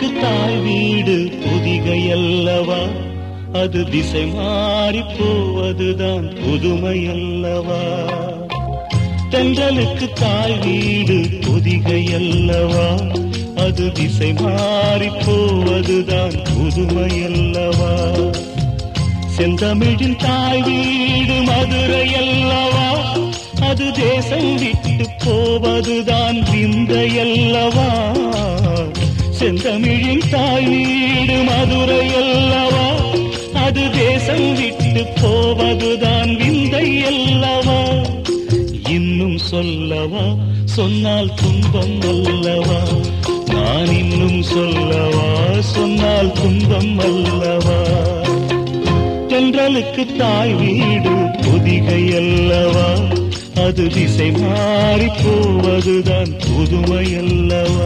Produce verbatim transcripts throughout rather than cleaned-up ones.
தென்றலுக்கு தாய் வீடு பொதிகை அல்லவா, அது திசை மாறி போவதுதான் புதுமை அல்லவா. தென்றலுக்கு தாய் வீடு பொதிகை அல்லவா, அது திசை மாறி போவதுதான் புதுமை அல்லவா. செந்தமிழின் தாய் வீடு மதுரை அல்லவா, அது தேசம் விட்டு போவதுதான் விந்தை அல்லவா. செந்தமிழின் தாய் வீடு மதுரை அல்லவா, அது தேசம் விட்டு போவதுதான் விந்தை அல்லவா. இன்னும் சொல்லவா, சொன்னால் துன்பம் அல்லவா, நான் இன்னும் சொல்லவா, சொன்னால் துன்பம் அல்லவா. தென்றலுக்கு தாய் வீடு பொதிகை அல்லவா, அது திசை மாறி போவதுதான் புதுமை அல்லவா.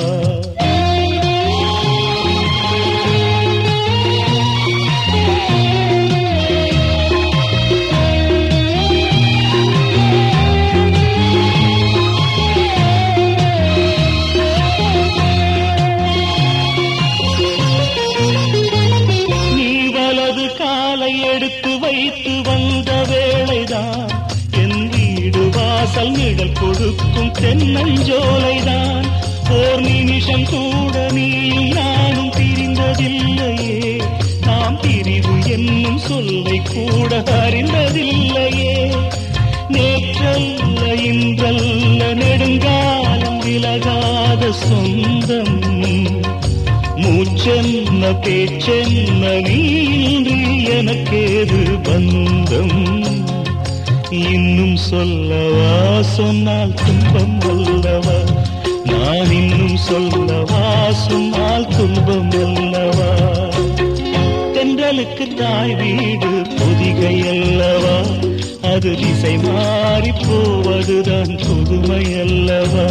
எடுத்து வைத்து வந்த வேளைதான் என் வீடு வாசல் நிழல் கொடுக்கும் தென்னஞ்சோலைதான். ஓர் நிமிஷம் கூட நீயும் நானும் பிரிந்ததில்லையே, நாம் பிரிவு என்னும் சொல்லை கூட அறிந்ததில்லையே. நேற்றல்ல இன்றல்ல நெடுங்காலம் விலகாத சொந்தம், மூச்சென்ன பேச்சென்ன நீன்றி எனக்கேது பந்தம். இன்னும் சொல்லவா, சொன்னால் துன்பம் அல்லவா, நான் இன்னும் சொல்லவா, சொன்னால் துன்பம் அல்லவா. தென்றலுக்கு தாய் வீடு பொதிகை அல்லவா, அது திசை மாறி போவதுதான் புதுமை அல்லவா.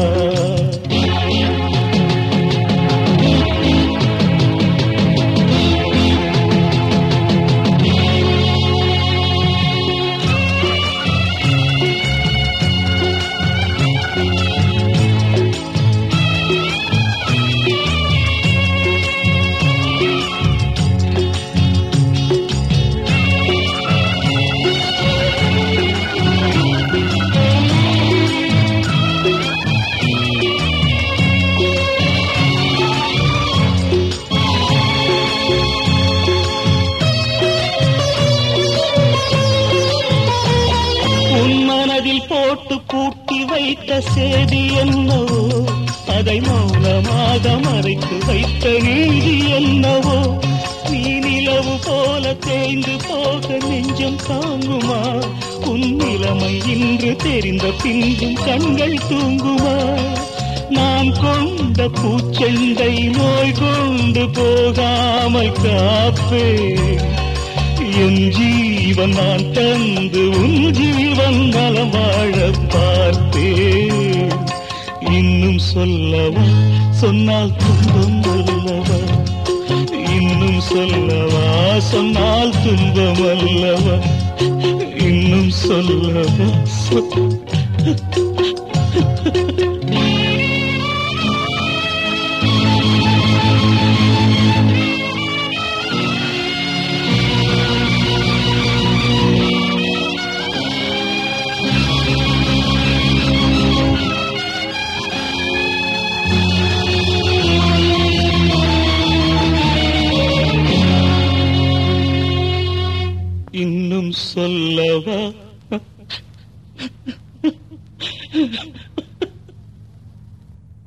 மனதில் போட்டு பூட்டி வைத்த செய்தி என்னவோ, அதை மௌனமாக மறைத்து வைத்த நீதி என்னவோ. நீ நிலவு போல தேய்ந்து போக நெஞ்சம் தாங்குமா, உன் நிலைமை இன்று தெரிந்த பின்பும் கண்கள் தூங்குமா. நாம் கொண்ட பூச்செண்டை நோய் கொண்டு போகாமல் காப்பே, என் ஜீவன் நான் தந்து உன் ஜீவன் நலம் வாழ பார்த்தேன். இன்னும் சொல்லவா, சொன்னால் துன்பம் அல்லவா, இன்னும் சொல்லவா, சொன்னால் துன்பம் அல்லவா. இன்னும் சொல்லவா, இன்னும் சொல்லவா.